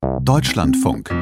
Deutschlandfunk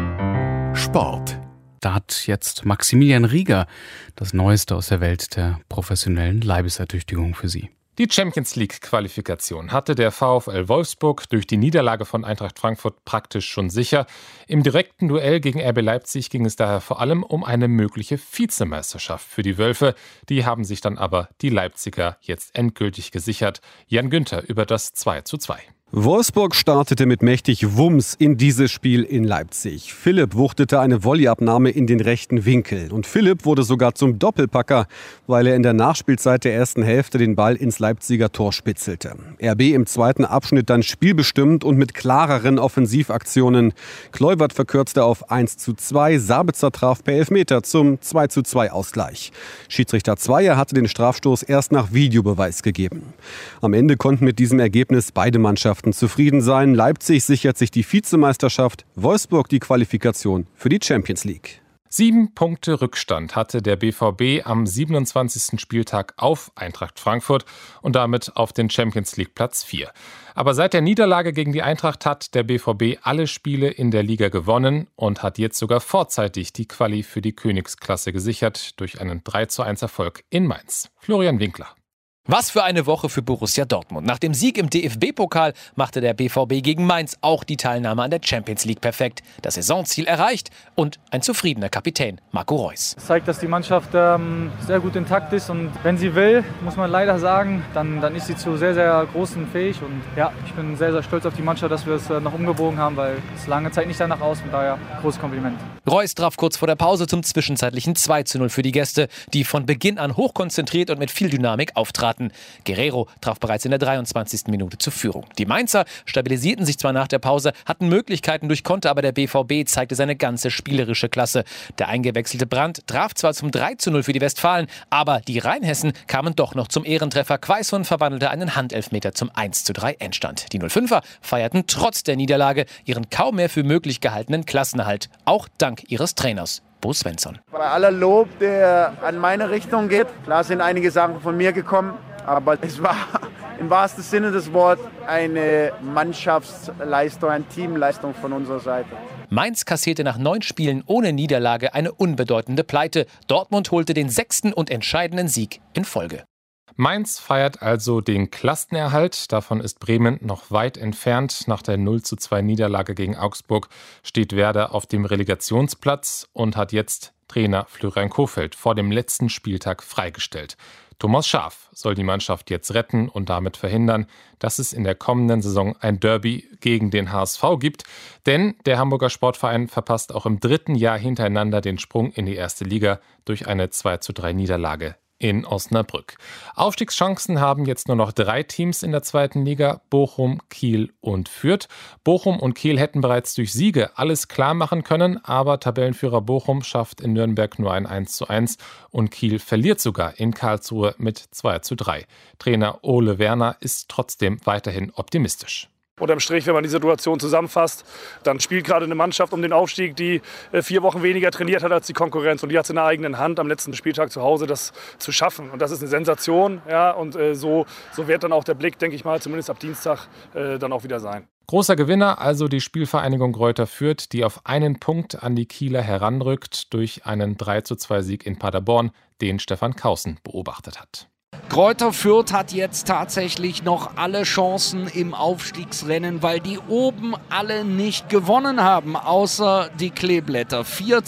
Sport. Da hat jetzt Maximilian Rieger das Neueste aus der Welt der professionellen Leibesertüchtigung für Sie. Die Champions-League-Qualifikation hatte der VfL Wolfsburg durch die Niederlage von Eintracht Frankfurt praktisch schon sicher. Im direkten Duell gegen RB Leipzig ging es daher vor allem um eine mögliche Vizemeisterschaft für die Wölfe. Die haben sich dann aber die Leipziger jetzt endgültig gesichert. Jan Günther über das 2:2. Wolfsburg startete mit mächtig Wumms in dieses Spiel in Leipzig. Philipp wuchtete eine Volleyabnahme in den rechten Winkel. Und Philipp wurde sogar zum Doppelpacker, weil er in der Nachspielzeit der ersten Hälfte den Ball ins Leipziger Tor spitzelte. RB im zweiten Abschnitt dann spielbestimmt und mit klareren Offensivaktionen. Kluivert verkürzte auf 1:2, Sabitzer traf per Elfmeter zum 2:2 Ausgleich. Schiedsrichter Zweier hatte den Strafstoß erst nach Videobeweis gegeben. Am Ende konnten mit diesem Ergebnis beide Mannschaften zufrieden sein. Leipzig sichert sich die Vizemeisterschaft, Wolfsburg die Qualifikation für die Champions League. 7 Punkte Rückstand hatte der BVB am 27. Spieltag auf Eintracht Frankfurt und damit auf den Champions League Platz 4. Aber seit der Niederlage gegen die Eintracht hat der BVB alle Spiele in der Liga gewonnen und hat jetzt sogar vorzeitig die Quali für die Königsklasse gesichert durch einen 3:1 Erfolg in Mainz. Florian Winkler. Was für eine Woche für Borussia Dortmund. Nach dem Sieg im DFB-Pokal machte der BVB gegen Mainz auch die Teilnahme an der Champions League perfekt. Das Saisonziel erreicht und ein zufriedener Kapitän, Marco Reus. Das zeigt, dass die Mannschaft sehr gut intakt ist und wenn sie will, muss man leider sagen, dann ist sie zu sehr, sehr großen fähig. Und ja, ich bin sehr, sehr stolz auf die Mannschaft, dass wir es noch umgebogen haben, weil es lange Zeit nicht danach aus, von daher großes Kompliment. Reus traf kurz vor der Pause zum zwischenzeitlichen 2:0 für die Gäste, die von Beginn an hochkonzentriert und mit viel Dynamik auftraten. Guerrero traf bereits in der 23. Minute zur Führung. Die Mainzer stabilisierten sich zwar nach der Pause, hatten Möglichkeiten durch Konter, aber der BVB zeigte seine ganze spielerische Klasse. Der eingewechselte Brandt traf zwar zum 3:0 für die Westfalen, aber die Rheinhessen kamen doch noch zum Ehrentreffer. Quaison verwandelte einen Handelfmeter zum 1:3 Endstand. Die 05er feierten trotz der Niederlage ihren kaum mehr für möglich gehaltenen Klassenerhalt, auch dank ihres Trainers Bo Svensson. Bei aller Lob, der an meine Richtung geht, klar sind einige Sachen von mir gekommen, aber es war im wahrsten Sinne des Wortes eine Mannschaftsleistung, eine Teamleistung von unserer Seite. Mainz kassierte nach 9 Spielen ohne Niederlage eine unbedeutende Pleite. Dortmund holte den 6. und entscheidenden Sieg in Folge. Mainz feiert also den Klassenerhalt. Davon ist Bremen noch weit entfernt. Nach der 0:2 Niederlage gegen Augsburg steht Werder auf dem Relegationsplatz und hat jetzt Trainer Florian Kohfeldt vor dem letzten Spieltag freigestellt. Thomas Schaaf soll die Mannschaft jetzt retten und damit verhindern, dass es in der kommenden Saison ein Derby gegen den HSV gibt. Denn der Hamburger Sportverein verpasst auch im 3. Jahr hintereinander den Sprung in die erste Liga durch eine 2:3 Niederlage in Osnabrück. Aufstiegschancen haben jetzt nur noch 3 Teams in der 2. Liga, Bochum, Kiel und Fürth. Bochum und Kiel hätten bereits durch Siege alles klar machen können, aber Tabellenführer Bochum schafft in Nürnberg nur ein 1:1 und Kiel verliert sogar in Karlsruhe mit 2:3. Trainer Ole Werner ist trotzdem weiterhin optimistisch. Unterm Strich, wenn man die Situation zusammenfasst, dann spielt gerade eine Mannschaft um den Aufstieg, die 4 Wochen weniger trainiert hat als die Konkurrenz. Und die hat es in der eigenen Hand, am letzten Spieltag zu Hause das zu schaffen. Und das ist eine Sensation. Ja, und so wird dann auch der Blick, denke ich mal, zumindest ab Dienstag dann auch wieder sein. Großer Gewinner also die Spielvereinigung Greuther Fürth, die auf einen Punkt an die Kieler heranrückt durch einen 3:2 Sieg in Paderborn, den Stefan Kaußen beobachtet hat. Greuther Fürth hat jetzt tatsächlich noch alle Chancen im Aufstiegsrennen, weil die oben alle nicht gewonnen haben, außer die Kleeblätter.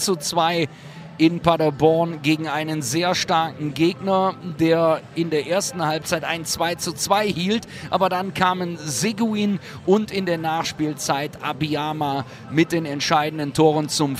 4:2 in Paderborn gegen einen sehr starken Gegner, der in der ersten Halbzeit ein 2:2 hielt. Aber dann kamen Seguin und in der Nachspielzeit Abiyama mit den entscheidenden Toren zum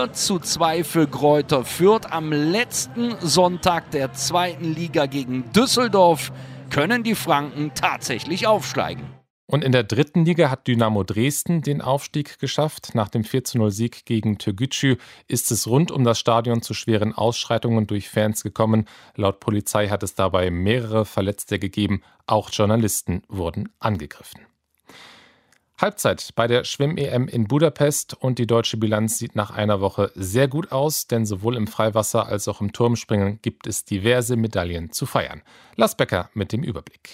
4:2 für Greuther Fürth. Am letzten Sonntag der 2. Liga gegen Düsseldorf können die Franken tatsächlich aufsteigen. Und in der 3. Liga hat Dynamo Dresden den Aufstieg geschafft. Nach dem 4:0 Sieg gegen Türgücü ist es rund um das Stadion zu schweren Ausschreitungen durch Fans gekommen. Laut Polizei hat es dabei mehrere Verletzte gegeben. Auch Journalisten wurden angegriffen. Halbzeit bei der Schwimm-EM in Budapest und die deutsche Bilanz sieht nach einer Woche sehr gut aus, denn sowohl im Freiwasser als auch im Turmspringen gibt es diverse Medaillen zu feiern. Lars Becker mit dem Überblick.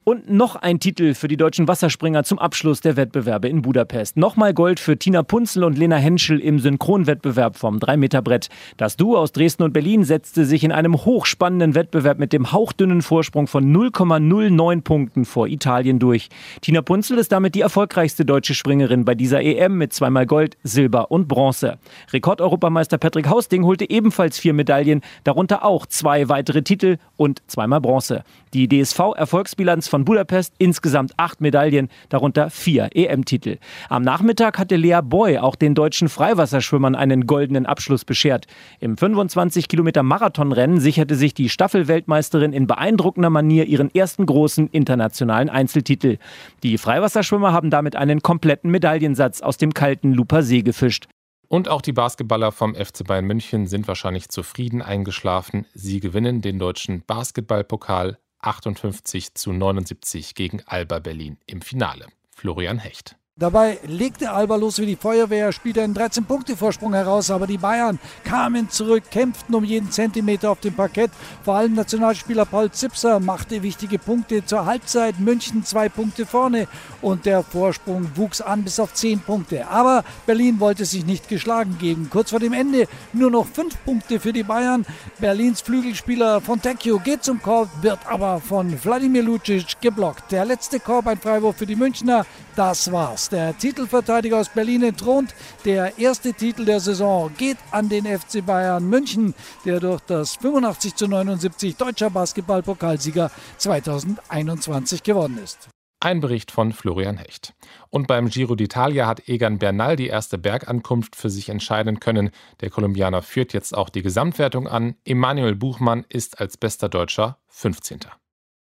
Und noch ein Titel für die deutschen Wasserspringer zum Abschluss der Wettbewerbe in Budapest. Nochmal Gold für Tina Punzel und Lena Henschel im Synchronwettbewerb vom 3-Meter-Brett. Das Duo aus Dresden und Berlin setzte sich in einem hochspannenden Wettbewerb mit dem hauchdünnen Vorsprung von 0,09 Punkten vor Italien durch. Tina Punzel ist damit die erfolgreichste deutsche Springerin bei dieser EM mit 2-mal Gold, Silber und Bronze. Rekordeuropameister Patrick Hausting holte ebenfalls 4 Medaillen, darunter auch 2 weitere Titel und 2-mal Bronze. Die DSV-Erfolgsbilanz von Budapest insgesamt 8 Medaillen, darunter 4 EM-Titel. Am Nachmittag hatte Lea Boy auch den deutschen Freiwasserschwimmern einen goldenen Abschluss beschert. Im 25-Kilometer-Marathonrennen sicherte sich die Staffelweltmeisterin in beeindruckender Manier ihren ersten großen internationalen Einzeltitel. Die Freiwasserschwimmer haben damit einen kompletten Medaillensatz aus dem kalten Lupersee gefischt. Und auch die Basketballer vom FC Bayern München sind wahrscheinlich zufrieden eingeschlafen. Sie gewinnen den deutschen Basketballpokal 58-79 gegen Alba Berlin im Finale. Florian Hecht. Dabei legte Alba los wie die Feuerwehr, spielte einen 13-Punkte-Vorsprung heraus, aber die Bayern kamen zurück, kämpften um jeden Zentimeter auf dem Parkett. Vor allem Nationalspieler Paul Zipser machte wichtige Punkte zur Halbzeit. München 2 Punkte vorne und der Vorsprung wuchs an bis auf 10 Punkte. Aber Berlin wollte sich nicht geschlagen geben. Kurz vor dem Ende nur noch 5 Punkte für die Bayern. Berlins Flügelspieler Fontecchio geht zum Korb, wird aber von Wladimir Lucic geblockt. Der letzte Korb, ein Freiwurf für die Münchner, das war's. Der Titelverteidiger aus Berlin entthront. Der erste Titel der Saison geht an den FC Bayern München, der durch das 85-79 deutscher Basketball-Pokalsieger 2021 geworden ist. Ein Bericht von Florian Hecht. Und beim Giro d'Italia hat Egan Bernal die erste Bergankunft für sich entscheiden können. Der Kolumbianer führt jetzt auch die Gesamtwertung an. Emanuel Buchmann ist als bester Deutscher 15.